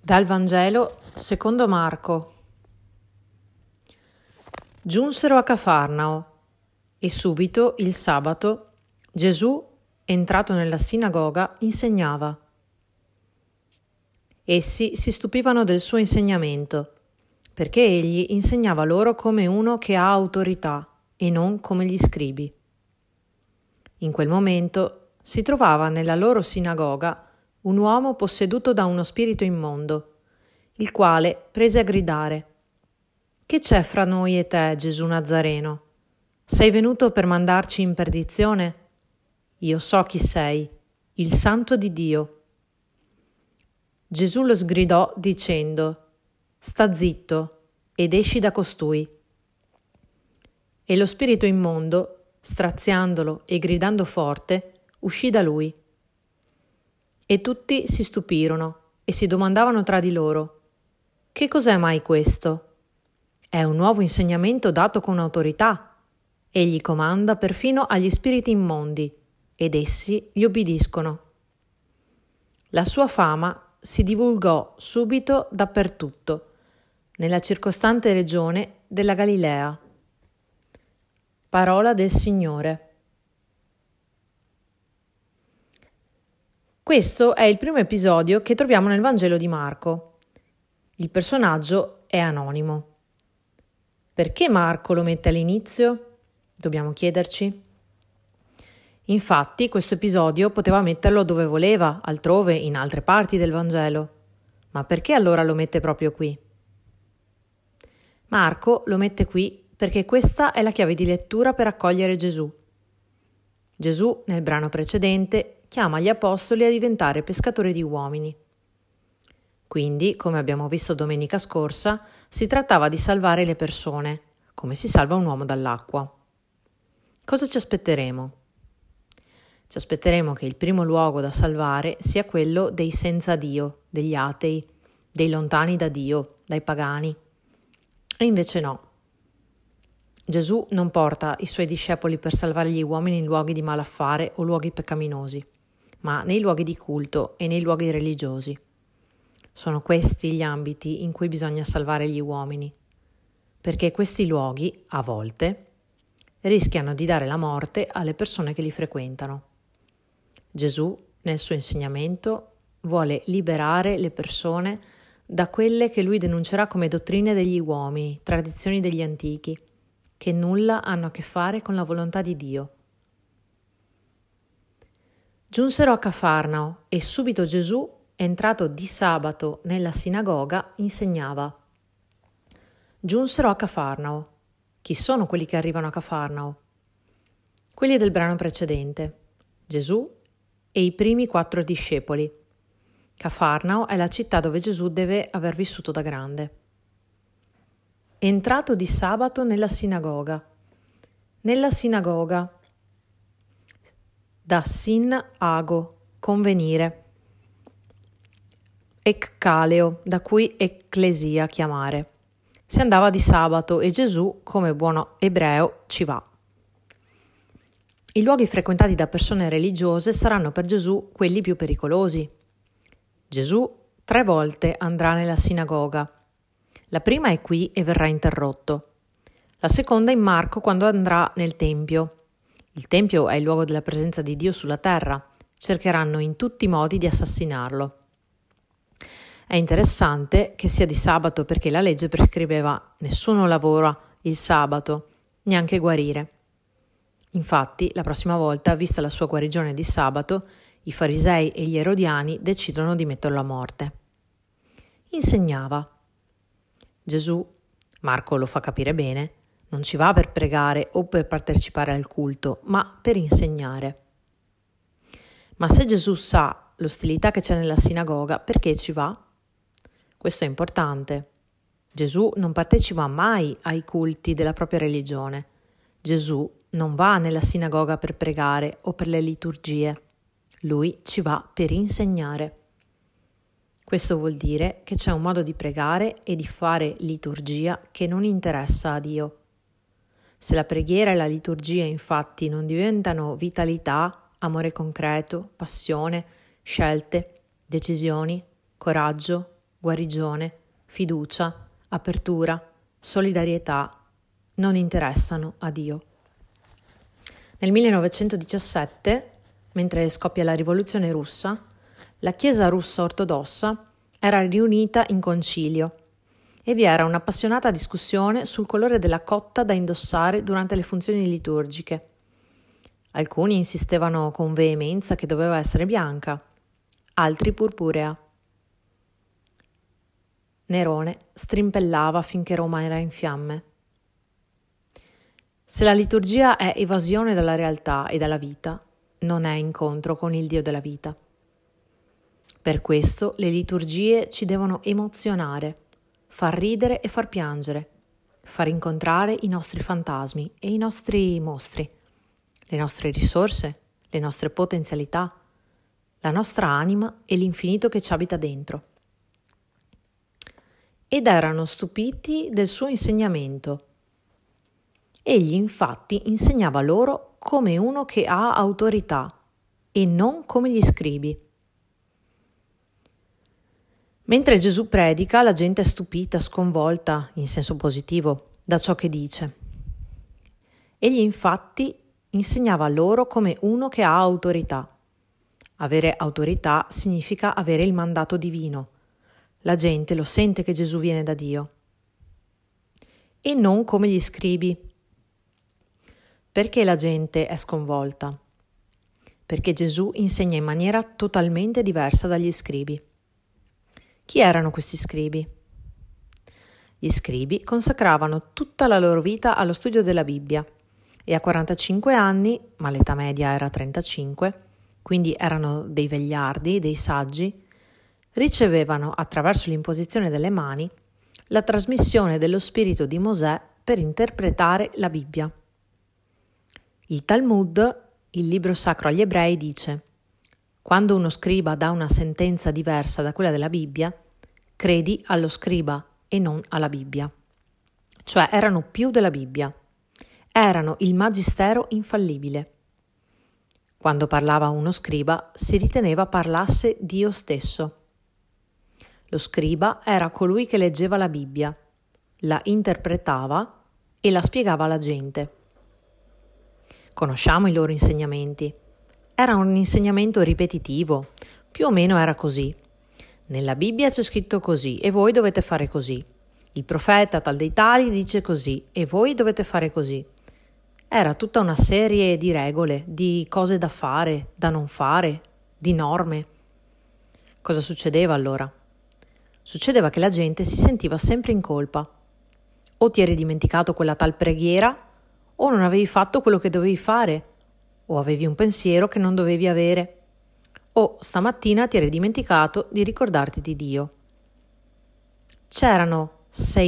Dal Vangelo secondo Marco. Giunsero a Cafarnao e subito il sabato Gesù, entrato nella sinagoga, insegnava. Essi si stupivano del suo insegnamento, perché egli insegnava loro come uno che ha autorità e non come gli scribi. In quel momento si trovava nella loro sinagoga un uomo posseduto da uno spirito immondo, il quale prese a gridare: «Che c'è fra noi e te, Gesù Nazareno? Sei venuto per mandarci in perdizione? Io so chi sei, il Santo di Dio». Gesù lo sgridò dicendo: «Sta zitto ed esci da costui». E lo spirito immondo, straziandolo e gridando forte, uscì da lui. E tutti si stupirono e si domandavano tra di loro: «Che cos'è mai questo? È un nuovo insegnamento dato con autorità. Egli comanda perfino agli spiriti immondi, ed essi gli obbediscono». La sua fama si divulgò subito dappertutto, nella circostante regione della Galilea. Parola del Signore. Questo è il primo episodio che troviamo nel Vangelo di Marco. Il personaggio è anonimo. Perché Marco lo mette all'inizio? Dobbiamo chiederci. Infatti, questo episodio poteva metterlo dove voleva, altrove, in altre parti del Vangelo. Ma perché allora lo mette proprio qui? Marco lo mette qui perché questa è la chiave di lettura per accogliere Gesù. Gesù, nel brano precedente, chiama gli apostoli a diventare pescatori di uomini. Quindi, come abbiamo visto domenica scorsa, si trattava di salvare le persone, come si salva un uomo dall'acqua. Cosa ci aspetteremo? Ci aspetteremo che il primo luogo da salvare sia quello dei senza Dio, degli atei, dei lontani da Dio, dai pagani. E invece no. Gesù non porta i suoi discepoli per salvare gli uomini in luoghi di malaffare o luoghi peccaminosi, ma nei luoghi di culto e nei luoghi religiosi. Sono questi gli ambiti in cui bisogna salvare gli uomini, perché questi luoghi, a volte, rischiano di dare la morte alle persone che li frequentano. Gesù, nel suo insegnamento, vuole liberare le persone da quelle che lui denuncerà come dottrine degli uomini, tradizioni degli antichi, che nulla hanno a che fare con la volontà di Dio. Giunsero a Cafarnao e subito Gesù, entrato di sabato nella sinagoga, insegnava. Giunsero a Cafarnao. Chi sono quelli che arrivano a Cafarnao? Quelli del brano precedente, Gesù e i primi 4 discepoli. Cafarnao è la città dove Gesù deve aver vissuto da grande. Entrato di sabato nella sinagoga. Nella sinagoga. Da sin-ago, convenire. Eckaleo, da cui ecclesia, chiamare. Si andava di sabato e Gesù, come buono ebreo, ci va. I luoghi frequentati da persone religiose saranno per Gesù quelli più pericolosi. Gesù 3 volte andrà nella sinagoga. La prima è qui e verrà interrotto. La seconda in Marco quando andrà nel Tempio. Il Tempio è il luogo della presenza di Dio sulla terra. Cercheranno in tutti i modi di assassinarlo. È interessante che sia di sabato perché la legge prescriveva: nessuno lavora il sabato, neanche guarire. Infatti, la prossima volta, vista la sua guarigione di sabato, i farisei e gli erodiani decidono di metterlo a morte. Insegnava. Gesù, Marco lo fa capire bene, non ci va per pregare o per partecipare al culto, ma per insegnare. Ma se Gesù sa l'ostilità che c'è nella sinagoga, perché ci va? Questo è importante. Gesù non partecipa mai ai culti della propria religione. Gesù non va nella sinagoga per pregare o per le liturgie. Lui ci va per insegnare. Questo vuol dire che c'è un modo di pregare e di fare liturgia che non interessa a Dio. Se la preghiera e la liturgia infatti non diventano vitalità, amore concreto, passione, scelte, decisioni, coraggio, guarigione, fiducia, apertura, solidarietà non interessano a Dio. Nel 1917, mentre scoppia la rivoluzione russa, la Chiesa russa ortodossa era riunita in concilio e vi era un'appassionata discussione sul colore della cotta da indossare durante le funzioni liturgiche. Alcuni insistevano con veemenza che doveva essere bianca, altri purpurea. Nerone strimpellava finché Roma era in fiamme. Se la liturgia è evasione dalla realtà e dalla vita, non è incontro con il Dio della vita. Per questo le liturgie ci devono emozionare, far ridere e far piangere, far incontrare i nostri fantasmi e i nostri mostri, le nostre risorse, le nostre potenzialità, la nostra anima e l'infinito che ci abita dentro. Ed erano stupiti del suo insegnamento. Egli infatti insegnava loro come uno che ha autorità e non come gli scribi. Mentre Gesù predica, la gente è stupita, sconvolta, in senso positivo, da ciò che dice. Egli infatti insegnava loro come uno che ha autorità. Avere autorità significa avere il mandato divino. La gente lo sente che Gesù viene da Dio. E non come gli scribi. Perché la gente è sconvolta? Perché Gesù insegna in maniera totalmente diversa dagli scribi. Chi erano questi scribi? Gli scribi consacravano tutta la loro vita allo studio della Bibbia e a 45 anni, ma l'età media era 35, quindi erano dei vegliardi, dei saggi, ricevevano attraverso l'imposizione delle mani la trasmissione dello spirito di Mosè per interpretare la Bibbia. Il Talmud, il libro sacro agli ebrei, dice: quando uno scriba dà una sentenza diversa da quella della Bibbia, credi allo scriba e non alla Bibbia. Cioè erano più della Bibbia. Erano il magistero infallibile. Quando parlava uno scriba, si riteneva parlasse Dio stesso. Lo scriba era colui che leggeva la Bibbia, la interpretava e la spiegava alla gente. Conosciamo i loro insegnamenti. Era un insegnamento ripetitivo, più o meno era così. Nella Bibbia c'è scritto così e voi dovete fare così. Il profeta tal dei tali dice così e voi dovete fare così. Era tutta una serie di regole, di cose da fare, da non fare, di norme. Cosa succedeva allora? Succedeva che la gente si sentiva sempre in colpa. O ti eri dimenticato quella tal preghiera, o non avevi fatto quello che dovevi fare, o avevi un pensiero che non dovevi avere, o stamattina ti eri dimenticato di ricordarti di Dio. C'erano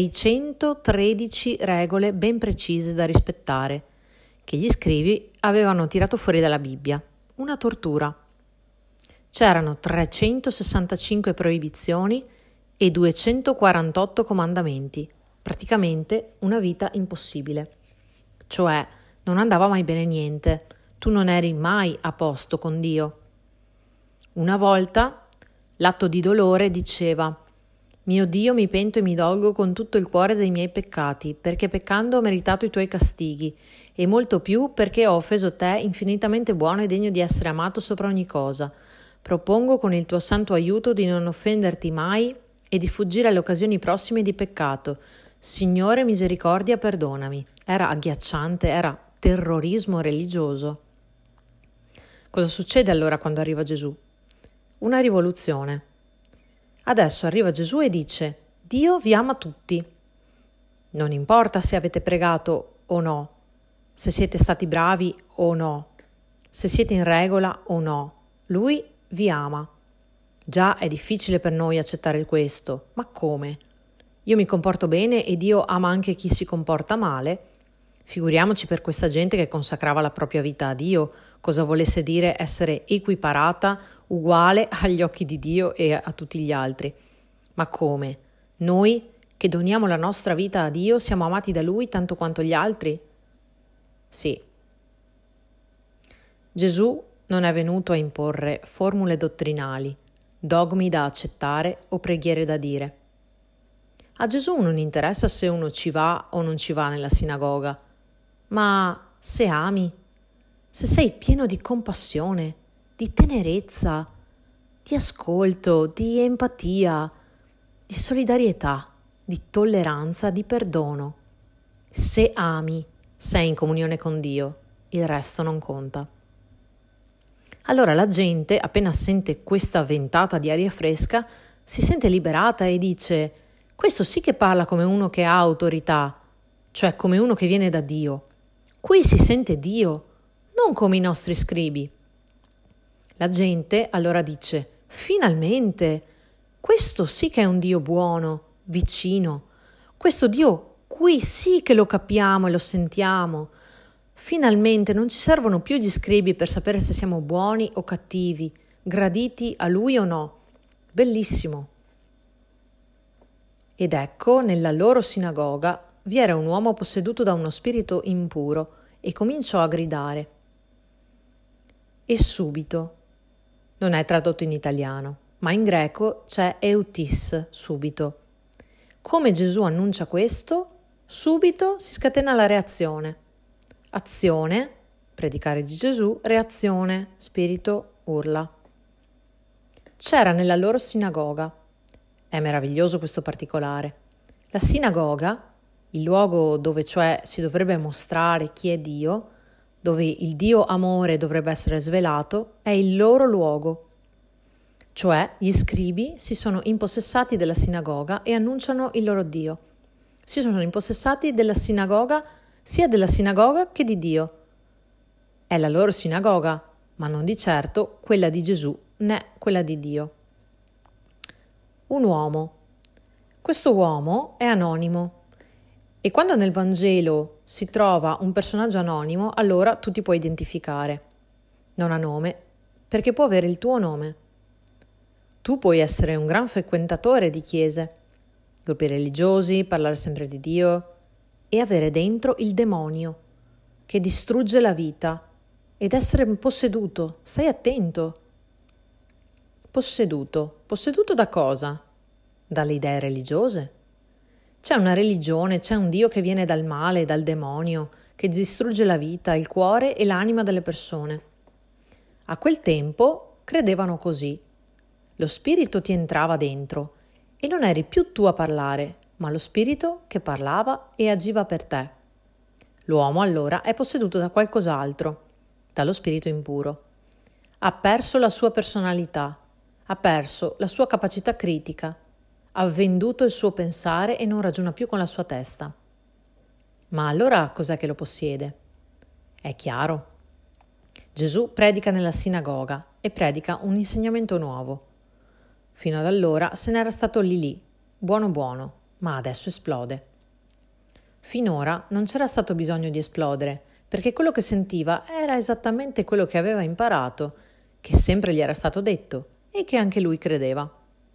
613 regole ben precise da rispettare, che gli scribi avevano tirato fuori dalla Bibbia, una tortura. C'erano 365 proibizioni e 248 comandamenti, praticamente una vita impossibile. Cioè, non andava mai bene niente, tu non eri mai a posto con Dio. Una volta l'atto di dolore diceva: mio Dio, mi pento e mi dolgo con tutto il cuore dei miei peccati, perché peccando ho meritato i tuoi castighi, e molto più perché ho offeso te, infinitamente buono e degno di essere amato sopra ogni cosa. Propongo con il tuo santo aiuto di non offenderti mai e di fuggire alle occasioni prossime di peccato. Signore, misericordia, perdonami. Era agghiacciante, era terrorismo religioso. Cosa succede allora quando arriva Gesù? Una rivoluzione. Adesso arriva Gesù e dice: Dio vi ama tutti. Non importa se avete pregato o no, se siete stati bravi o no, se siete in regola o no. Lui vi ama. Già è difficile per noi accettare questo, ma come? Io mi comporto bene e Dio ama anche chi si comporta male? Figuriamoci per questa gente che consacrava la propria vita a Dio, cosa volesse dire essere equiparata, uguale agli occhi di Dio e a tutti gli altri. Ma come? Noi che doniamo la nostra vita a Dio siamo amati da Lui tanto quanto gli altri? Sì. Gesù non è venuto a imporre formule dottrinali, dogmi da accettare o preghiere da dire. A Gesù non interessa se uno ci va o non ci va nella sinagoga, ma se ami, se sei pieno di compassione, di tenerezza, di ascolto, di empatia, di solidarietà, di tolleranza, di perdono. Se ami, sei in comunione con Dio, il resto non conta. Allora la gente, appena sente questa ventata di aria fresca, si sente liberata e dice: questo sì che parla come uno che ha autorità, cioè come uno che viene da Dio. Qui si sente Dio, non come i nostri scribi. La gente allora dice: finalmente, questo sì che è un Dio buono, vicino. Questo Dio qui sì che lo capiamo e lo sentiamo. Finalmente non ci servono più gli scribi per sapere se siamo buoni o cattivi, graditi a Lui o no. Bellissimo. Ed ecco, nella loro sinagoga vi era un uomo posseduto da uno spirito impuro e cominciò a gridare. E subito, non è tradotto in italiano, ma in greco c'è eutis, subito. Come Gesù annuncia questo, subito si scatena la reazione. Azione, predicare di Gesù, reazione, spirito urla. C'era nella loro sinagoga. È meraviglioso questo particolare. La sinagoga, il luogo dove cioè si dovrebbe mostrare chi è Dio, dove il Dio amore dovrebbe essere svelato, è il loro luogo. Cioè gli scribi si sono impossessati della sinagoga e annunciano il loro Dio. Si sono impossessati della sinagoga, sia della sinagoga che di Dio. È la loro sinagoga, ma non di certo quella di Gesù né quella di Dio. Un uomo. Questo uomo è anonimo e quando nel Vangelo si trova un personaggio anonimo, allora tu ti puoi identificare. Non ha nome, perché può avere il tuo nome. Tu puoi essere un gran frequentatore di chiese, gruppi religiosi, parlare sempre di Dio e avere dentro il demonio che distrugge la vita ed essere posseduto. Stai attento. Posseduto. Posseduto da cosa? Dalle idee religiose. C'è una religione, c'è un Dio che viene dal male, dal demonio, che distrugge la vita, il cuore e l'anima delle persone. A quel tempo credevano così. Lo spirito ti entrava dentro e non eri più tu a parlare, ma lo spirito che parlava e agiva per te. L'uomo allora è posseduto da qualcos'altro, dallo spirito impuro. Ha perso la sua personalità, ha perso la sua capacità critica, ha venduto il suo pensare e non ragiona più con la sua testa. Ma allora cos'è che lo possiede? È chiaro. Gesù predica nella sinagoga e predica un insegnamento nuovo. Fino ad allora se n'era stato lì, buono buono, ma adesso esplode. Finora non c'era stato bisogno di esplodere, perché quello che sentiva era esattamente quello che aveva imparato, che sempre gli era stato detto e che anche lui credeva.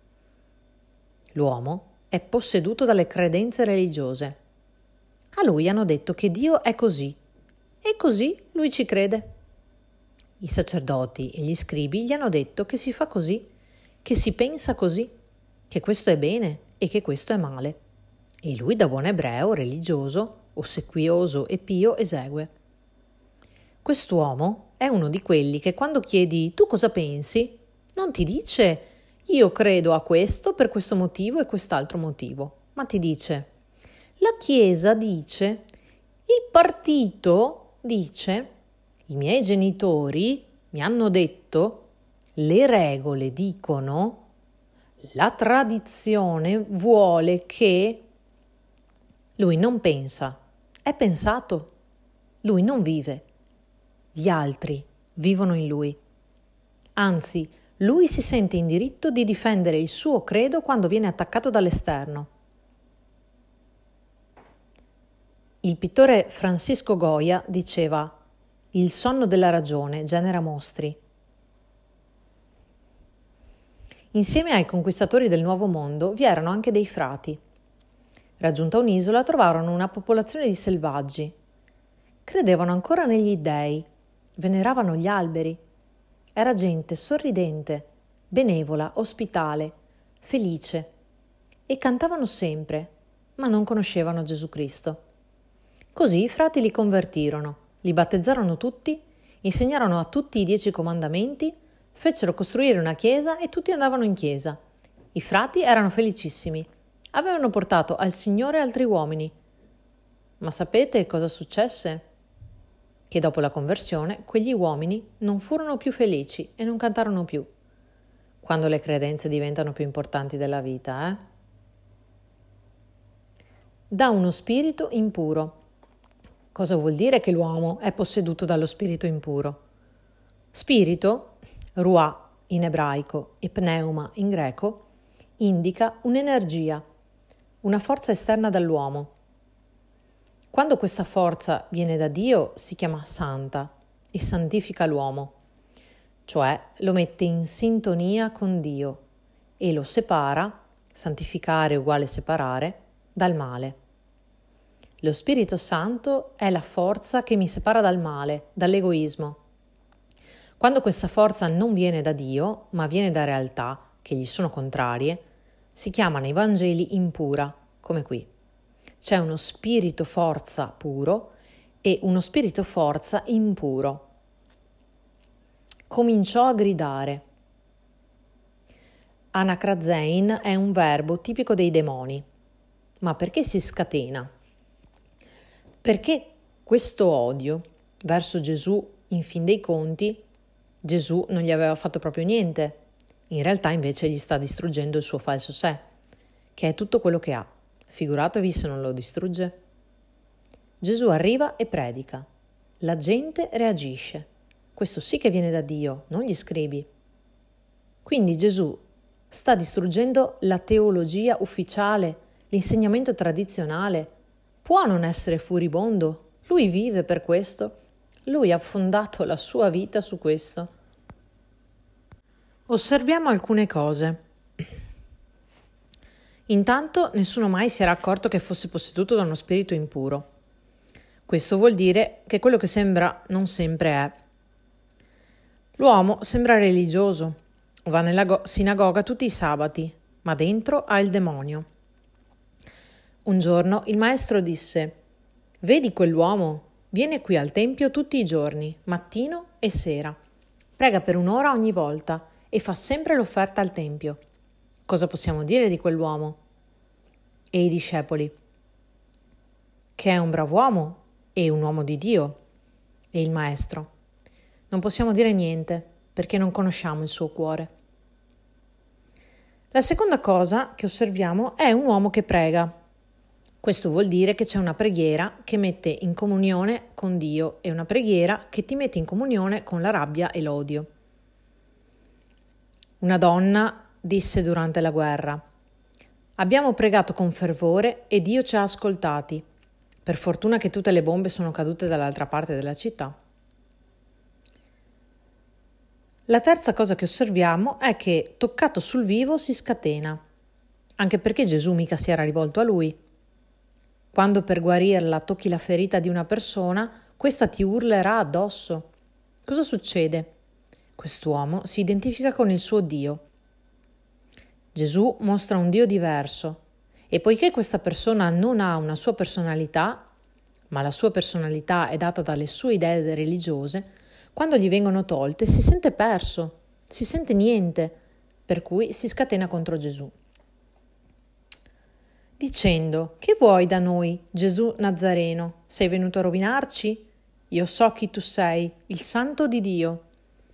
L'uomo è posseduto dalle credenze religiose. A lui hanno detto che Dio è così, e così lui ci crede. I sacerdoti e gli scribi gli hanno detto che si fa così, che si pensa così, che questo è bene e che questo è male. E lui, da buon ebreo, religioso, ossequioso e pio, esegue. Quest'uomo è uno di quelli che quando chiedi tu cosa pensi, non ti dice io credo a questo per questo motivo e quest'altro motivo, ma ti dice la Chiesa dice, il partito dice, i miei genitori mi hanno detto, le regole dicono, la tradizione vuole che... Lui non pensa, è pensato. Lui non vive. Gli altri vivono in lui. Anzi, lui si sente in diritto di difendere il suo credo quando viene attaccato dall'esterno. Il pittore Francisco Goya diceva: il sonno della ragione genera mostri. Insieme ai conquistatori del Nuovo Mondo vi erano anche dei frati. Raggiunta un'isola trovarono una popolazione di selvaggi. Credevano ancora negli dèi, veneravano gli alberi. Era gente sorridente, benevola, ospitale, felice, e cantavano sempre, ma non conoscevano Gesù Cristo. Così i frati li convertirono, li battezzarono tutti, insegnarono a tutti i 10 comandamenti, fecero costruire una chiesa e tutti andavano in chiesa. I frati erano felicissimi. Avevano portato al Signore altri uomini. Ma sapete cosa successe? Che dopo la conversione quegli uomini non furono più felici e non cantarono più. Quando le credenze diventano più importanti della vita, Da uno spirito impuro. Cosa vuol dire che l'uomo è posseduto dallo spirito impuro? Spirito, ruah in ebraico e pneuma in greco, indica un'energia, una forza esterna dall'uomo. Quando questa forza viene da Dio si chiama santa e santifica l'uomo, cioè lo mette in sintonia con Dio e lo separa, santificare uguale separare, dal male. Lo Spirito Santo è la forza che mi separa dal male, dall'egoismo. Quando questa forza non viene da Dio, ma viene da realtà che gli sono contrarie, si chiama nei Vangeli impura, come qui. C'è uno spirito forza puro e uno spirito forza impuro. Cominciò a gridare. Anacrazein è un verbo tipico dei demoni. Ma perché si scatena? Perché questo odio verso Gesù, in fin dei conti, Gesù non gli aveva fatto proprio niente. In realtà invece gli sta distruggendo il suo falso sé, che è tutto quello che ha. Figuratevi se non lo distrugge. Gesù arriva e predica. La gente reagisce. Questo sì che viene da Dio, non gli scribi. Quindi Gesù sta distruggendo la teologia ufficiale, l'insegnamento tradizionale. Può non essere furibondo. Lui vive per questo. Lui ha fondato la sua vita su questo. Osserviamo alcune cose. Intanto nessuno mai si era accorto che fosse posseduto da uno spirito impuro. Questo vuol dire che quello che sembra non sempre è. L'uomo sembra religioso, va nella sinagoga tutti i sabati, ma dentro ha il demonio. Un giorno il maestro disse: «Vedi quell'uomo? Viene qui al tempio tutti i giorni, mattino e sera. Prega per 1 ora ogni volta e fa sempre l'offerta al tempio. Cosa possiamo dire di quell'uomo?» E i discepoli: «Che è un brav'uomo e un uomo di Dio». E il maestro: «Non possiamo dire niente perché non conosciamo il suo cuore». La seconda cosa che osserviamo è un uomo che prega. Questo vuol dire che c'è una preghiera che mette in comunione con Dio e una preghiera che ti mette in comunione con la rabbia e l'odio. Una donna disse durante la guerra: «Abbiamo pregato con fervore e Dio ci ha ascoltati. Per fortuna che tutte le bombe sono cadute dall'altra parte della città». La terza cosa che osserviamo è che toccato sul vivo si scatena, anche perché Gesù mica si era rivolto a lui. Quando per guarirla tocchi la ferita di una persona, questa ti urlerà addosso. Cosa succede? Quest'uomo si identifica con il suo Dio. Gesù mostra un Dio diverso e poiché questa persona non ha una sua personalità, ma la sua personalità è data dalle sue idee religiose, quando gli vengono tolte si sente perso, si sente niente, per cui si scatena contro Gesù. Dicendo: «Che vuoi da noi, Gesù Nazareno? Sei venuto a rovinarci? Io so chi tu sei, il Santo di Dio».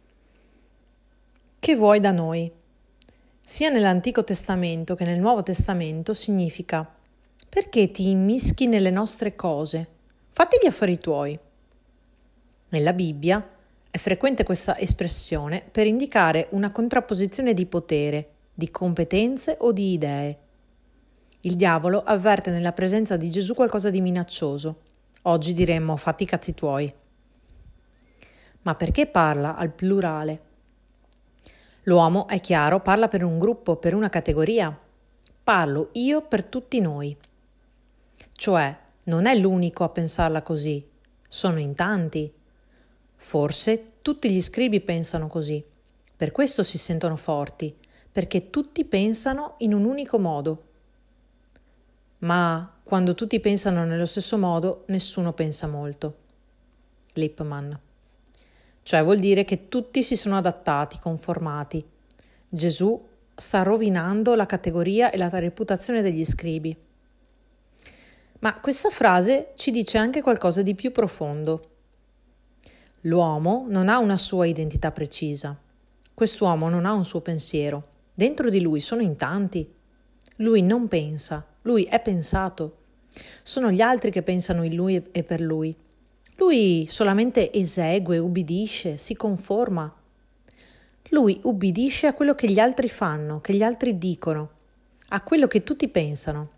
Che vuoi da noi? Sia nell'Antico Testamento che nel Nuovo Testamento significa: perché ti immischi nelle nostre cose? Fatti gli affari tuoi. Nella Bibbia è frequente questa espressione per indicare una contrapposizione di potere, di competenze o di idee. Il diavolo avverte nella presenza di Gesù qualcosa di minaccioso. Oggi diremmo: fatti i cazzi tuoi. Ma perché parla al plurale? L'uomo, è chiaro, parla per un gruppo, per una categoria. Parlo io per tutti noi. Cioè, non è l'unico a pensarla così, sono in tanti. Forse tutti gli scribi pensano così, Per questo si sentono forti, perché tutti pensano in un unico modo. Ma quando tutti pensano nello stesso modo, nessuno pensa molto. Lippmann. Cioè vuol dire che tutti si sono adattati, conformati. Gesù sta rovinando la categoria e la reputazione degli scribi. Ma questa frase ci dice anche qualcosa di più profondo. L'uomo non ha una sua identità precisa. Quest'uomo non ha un suo pensiero. Dentro di lui sono in tanti. Lui non pensa, lui è pensato. Sono gli altri che pensano in lui e per lui. Lui solamente esegue, ubbidisce, si conforma. Lui ubbidisce a quello che gli altri fanno, che gli altri dicono, a quello che tutti pensano.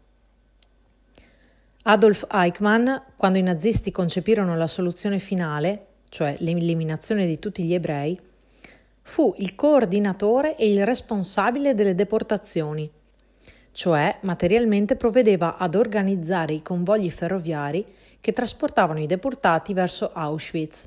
Adolf Eichmann, quando i nazisti concepirono la soluzione finale, cioè l'eliminazione di tutti gli ebrei, fu il coordinatore e il responsabile delle deportazioni, cioè materialmente provvedeva ad organizzare i convogli ferroviari che trasportavano i deportati verso Auschwitz.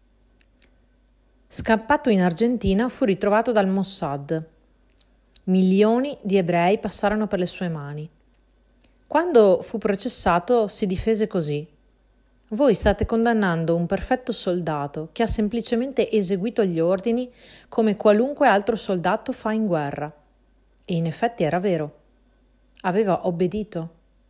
Scappato in Argentina, fu ritrovato dal Mossad. Milioni di ebrei passarono per le sue mani. Quando fu processato si difese così: voi state condannando un perfetto soldato che ha semplicemente eseguito gli ordini come qualunque altro soldato fa in guerra. E in effetti era vero. Aveva obbedito.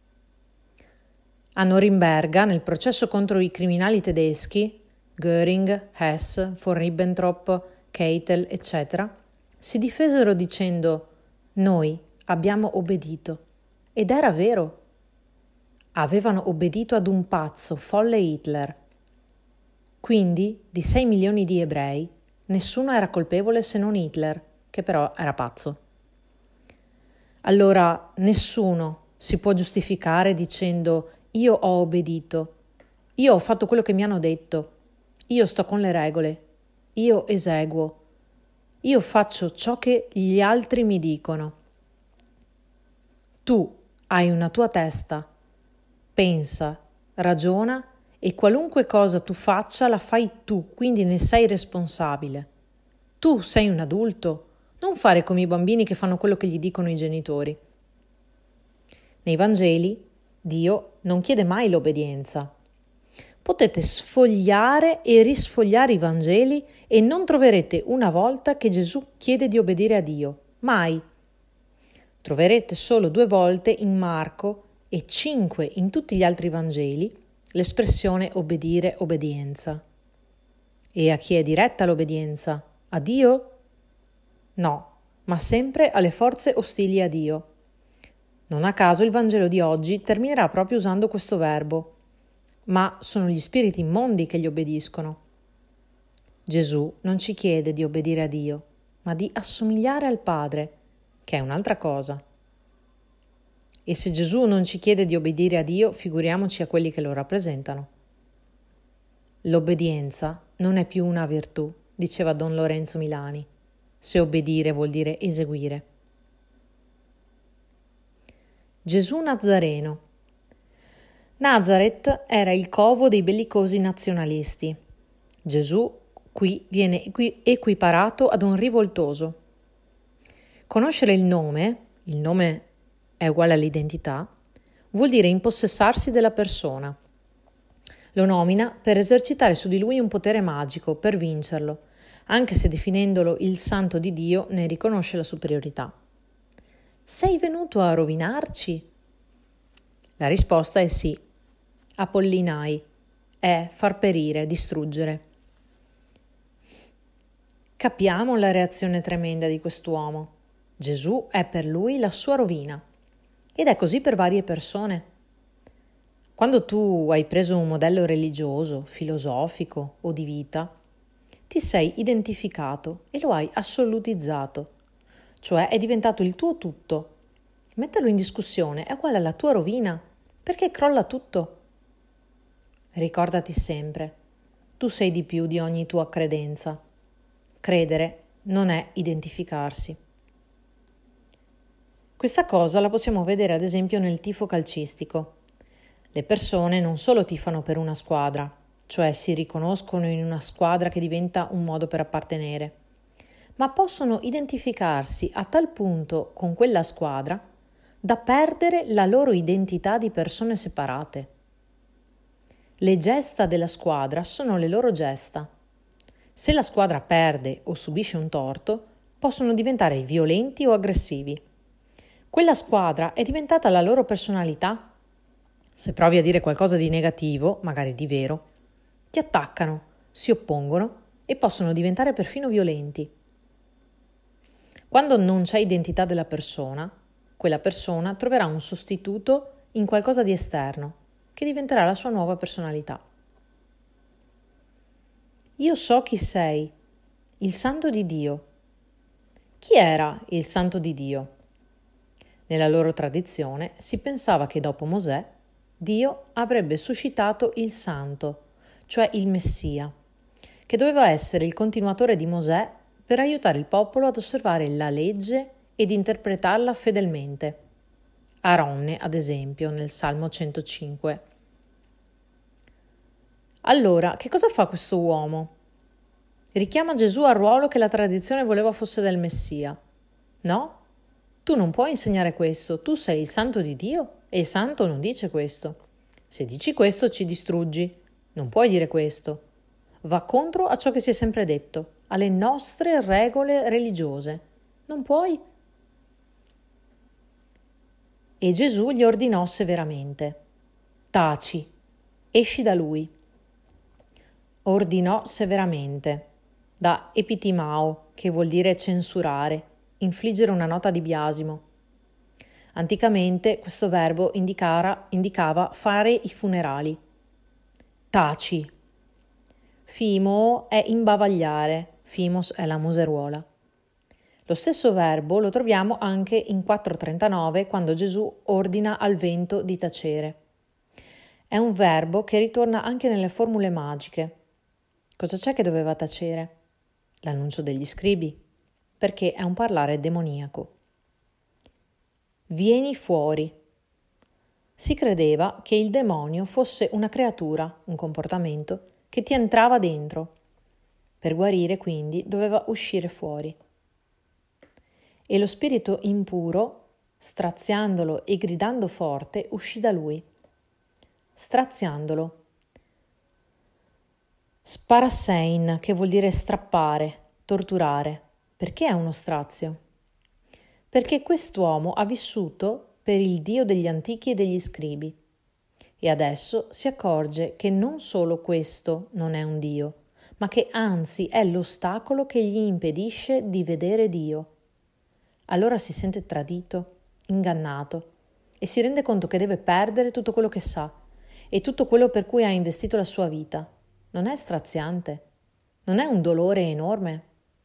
A Norimberga, nel processo contro i criminali tedeschi, Göring, Hess, von Ribbentrop, Keitel, eccetera, si difesero dicendo: noi abbiamo obbedito. Ed era vero. Avevano obbedito ad un pazzo, folle Hitler. Quindi, di 6 milioni di ebrei, nessuno era colpevole se non Hitler, che però era pazzo. Allora, nessuno si può giustificare dicendo: io ho obbedito, io ho fatto quello che mi hanno detto, io sto con le regole, io eseguo, io faccio ciò che gli altri mi dicono. Tu hai una tua testa, pensa, ragiona e qualunque cosa tu faccia la fai tu, quindi ne sei responsabile. Tu sei un adulto, non fare come i bambini che fanno quello che gli dicono i genitori. Nei Vangeli Dio non chiede mai l'obbedienza. Potete sfogliare e risfogliare i Vangeli e non troverete una volta che Gesù chiede di obbedire a Dio. Mai. Troverete solo 2 volte in Marco e 5 in tutti gli altri Vangeli l'espressione obbedire, obbedienza. E a chi è diretta l'obbedienza? A Dio? No, ma sempre alle forze ostili a Dio. Non a caso il Vangelo di oggi terminerà proprio usando questo verbo. Ma sono gli spiriti immondi che gli obbediscono. Gesù non ci chiede di obbedire a Dio, ma di assomigliare al Padre, che è un'altra cosa. E se Gesù non ci chiede di obbedire a Dio, figuriamoci a quelli che lo rappresentano. L'obbedienza non è più una virtù, diceva Don Lorenzo Milani, se obbedire vuol dire eseguire. Gesù Nazareno. Nazareth era il covo dei bellicosi nazionalisti. Gesù qui viene equiparato ad un rivoltoso. Conoscere il nome è uguale all'identità, vuol dire impossessarsi della persona. Lo nomina per esercitare su di lui un potere magico, per vincerlo, anche se definendolo il santo di Dio ne riconosce la superiorità. Sei venuto a rovinarci? La risposta è sì. Apollinai è far perire, distruggere. Capiamo la reazione tremenda di quest'uomo. Gesù è per lui la sua rovina. Ed è così per varie persone. Quando tu hai preso un modello religioso, filosofico o di vita, ti sei identificato e lo hai assolutizzato, cioè è diventato il tuo tutto. Metterlo in discussione è uguale alla tua rovina, perché crolla tutto. Ricordati sempre, tu sei di più di ogni tua credenza. Credere non è identificarsi. Questa cosa la possiamo vedere ad esempio nel tifo calcistico. Le persone non solo tifano per una squadra, cioè si riconoscono in una squadra che diventa un modo per appartenere, ma possono identificarsi a tal punto con quella squadra da perdere la loro identità di persone separate. Le gesta della squadra sono le loro gesta. Se la squadra perde o subisce un torto, possono diventare violenti o aggressivi. Quella squadra è diventata la loro personalità. Se provi a dire qualcosa di negativo, magari di vero, ti attaccano, si oppongono e possono diventare perfino violenti. Quando non c'è identità della persona, quella persona troverà un sostituto in qualcosa di esterno, che diventerà la sua nuova personalità. Io so chi sei, il Santo di Dio. Chi era il Santo di Dio? Nella loro tradizione si pensava che dopo Mosè, Dio avrebbe suscitato il Santo, cioè il Messia, che doveva essere il continuatore di Mosè per aiutare il popolo ad osservare la legge ed interpretarla fedelmente. Aronne, ad esempio, nel Salmo 105. Allora, che cosa fa questo uomo? Richiama Gesù al ruolo che la tradizione voleva fosse del Messia. No? Tu non puoi insegnare questo, tu sei il Santo di Dio e il Santo non dice questo. Se dici questo ci distruggi, non puoi dire questo. Va contro a ciò che si è sempre detto, alle nostre regole religiose. Non puoi. E Gesù gli ordinò severamente: taci, esci da lui. Ordinò severamente, da epitimao, che vuol dire censurare, infliggere una nota di biasimo. Anticamente questo verbo indicava fare i funerali. Taci. Fimo è imbavagliare, fimos è la museruola. Lo stesso verbo lo troviamo anche in 4:39 quando Gesù ordina al vento di tacere. È un verbo che ritorna anche nelle formule magiche. Cosa c'è che doveva tacere? L'annuncio degli scribi, perché è un parlare demoniaco. Vieni fuori. Si credeva che il demonio fosse una creatura, un comportamento, che ti entrava dentro. Per guarire, quindi, doveva uscire fuori. E lo spirito impuro, straziandolo e gridando forte, uscì da lui. Straziandolo. Sparassein, che vuol dire strappare, torturare. Perché è uno strazio? Perché quest'uomo ha vissuto per il Dio degli antichi e degli scribi e adesso si accorge che non solo questo non è un Dio, ma che anzi è l'ostacolo che gli impedisce di vedere Dio. Allora si sente tradito, ingannato e si rende conto che deve perdere tutto quello che sa e tutto quello per cui ha investito la sua vita. Non è straziante? Non è un dolore enorme?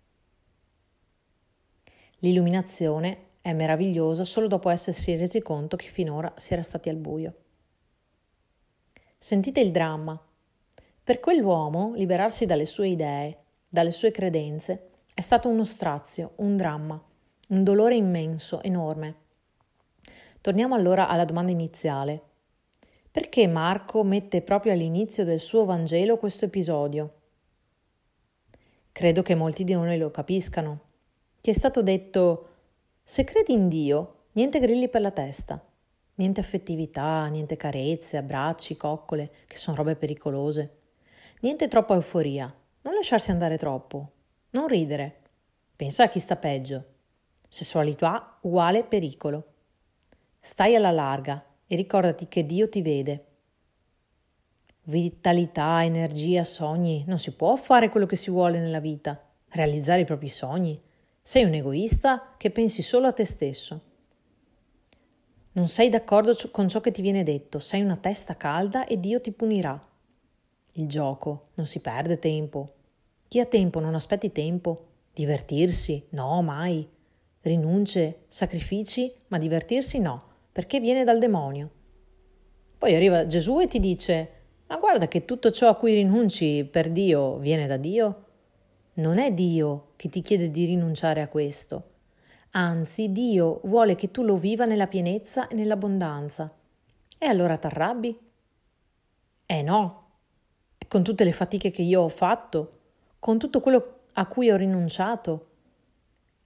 L'illuminazione è meravigliosa solo dopo essersi resi conto che finora si era stati al buio. Sentite il dramma. Per quell'uomo liberarsi dalle sue idee, dalle sue credenze, è stato uno strazio, un dramma, un dolore immenso, enorme. Torniamo allora alla domanda iniziale. Perché Marco mette proprio all'inizio del suo Vangelo questo episodio? Credo che molti di noi lo capiscano. Ti è stato detto: se credi in Dio, niente grilli per la testa, niente affettività, niente carezze, abbracci, coccole, che sono robe pericolose, niente troppa euforia, non lasciarsi andare troppo, non ridere, pensa a chi sta peggio, sessualità uguale pericolo, stai alla larga e ricordati che Dio ti vede. Vitalità, energia, sogni, non si può fare quello che si vuole nella vita, realizzare i propri sogni. Sei un egoista che pensi solo a te stesso. Non sei d'accordo con ciò che ti viene detto, sei una testa calda e Dio ti punirà. Il gioco, non si perde tempo. Chi ha tempo non aspetti tempo. Divertirsi? No, mai. Rinunce, sacrifici, ma divertirsi no, perché viene dal demonio. Poi arriva Gesù e ti dice: ma guarda che tutto ciò a cui rinunci per Dio viene da Dio. Non è Dio che ti chiede di rinunciare a questo. Anzi, Dio vuole che tu lo viva nella pienezza e nell'abbondanza. E allora t'arrabbi? No. E con tutte le fatiche che io ho fatto, con tutto quello a cui ho rinunciato,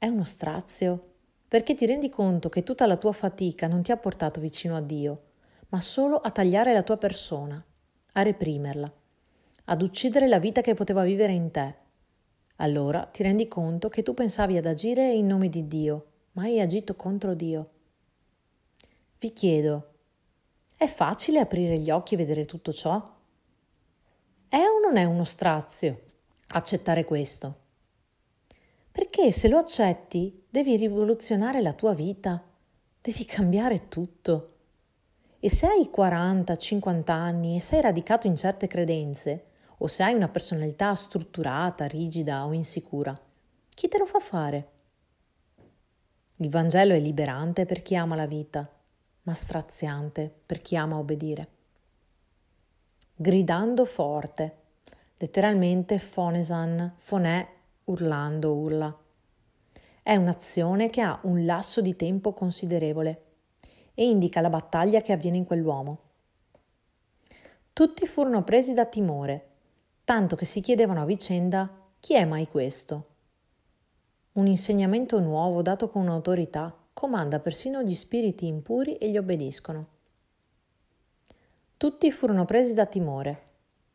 è uno strazio, perché ti rendi conto che tutta la tua fatica non ti ha portato vicino a Dio, ma solo a tagliare la tua persona, a reprimerla, ad uccidere la vita che poteva vivere in te. Allora ti rendi conto che tu pensavi ad agire in nome di Dio, ma hai agito contro Dio. Vi chiedo, è facile aprire gli occhi e vedere tutto ciò? È o non è uno strazio accettare questo? Perché se lo accetti devi rivoluzionare la tua vita, devi cambiare tutto. E se hai 40, 50 anni e sei radicato in certe credenze, o se hai una personalità strutturata, rigida o insicura, chi te lo fa fare? Il Vangelo è liberante per chi ama la vita, ma straziante per chi ama obbedire. Gridando forte, letteralmente phonesan, phonè, urlando, urla. È un'azione che ha un lasso di tempo considerevole e indica la battaglia che avviene in quell'uomo. Tutti furono presi da timore, tanto che si chiedevano a vicenda: chi è mai questo? Un insegnamento nuovo dato con un'autorità comanda persino gli spiriti impuri e gli obbediscono. Tutti furono presi da timore.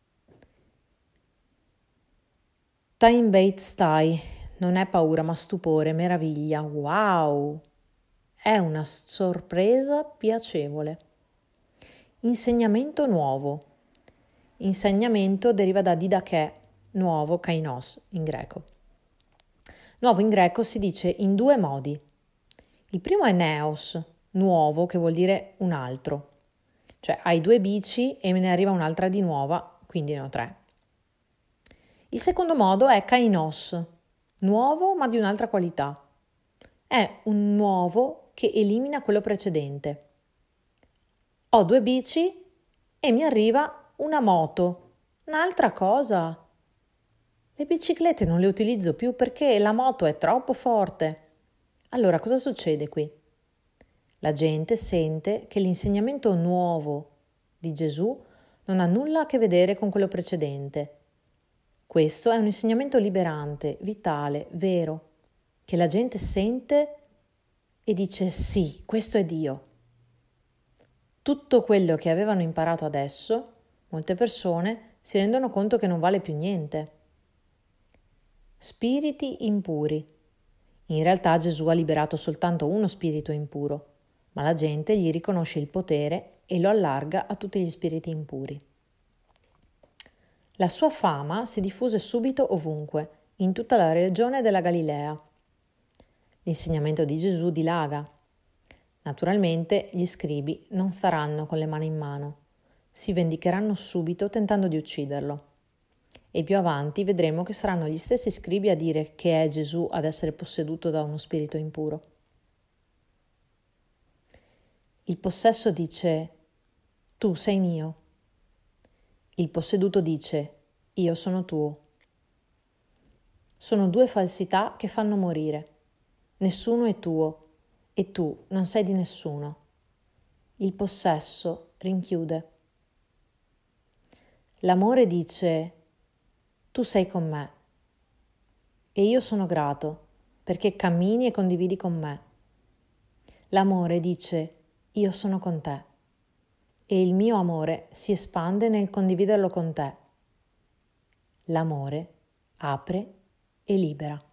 Tain Beit Stai non è paura ma stupore, meraviglia, wow! È una sorpresa piacevole. Insegnamento nuovo. Insegnamento deriva da didaché, nuovo, kainos in greco. Nuovo in greco si dice in due modi. Il primo è neos, nuovo, che vuol dire un altro. Cioè hai due bici e me ne arriva un'altra di nuova, quindi ne ho tre. Il secondo modo è kainos, nuovo ma di un'altra qualità. È un nuovo che elimina quello precedente. Ho due bici e mi arriva una moto, un'altra cosa. Le biciclette non le utilizzo più perché la moto è troppo forte. Allora cosa succede qui? La gente sente che l'insegnamento nuovo di Gesù non ha nulla a che vedere con quello precedente. Questo è un insegnamento liberante, vitale, vero, che la gente sente e dice sì, questo è Dio. Tutto quello che avevano imparato adesso, molte persone si rendono conto che non vale più niente. Spiriti impuri. In realtà Gesù ha liberato soltanto uno spirito impuro, ma la gente gli riconosce il potere e lo allarga a tutti gli spiriti impuri. La sua fama si diffuse subito ovunque, in tutta la regione della Galilea. L'insegnamento di Gesù dilaga. Naturalmente gli scribi non staranno con le mani in mano, si vendicheranno subito tentando di ucciderlo. E più avanti vedremo che saranno gli stessi scribi a dire che è Gesù ad essere posseduto da uno spirito impuro. Il possesso dice: tu sei mio. Il posseduto dice: io sono tuo. Sono due falsità che fanno morire. Nessuno è tuo e tu non sei di nessuno. Il possesso rinchiude. L'amore dice: tu sei con me e io sono grato perché cammini e condividi con me. L'amore dice: io sono con te e il mio amore si espande nel condividerlo con te. L'amore apre e libera.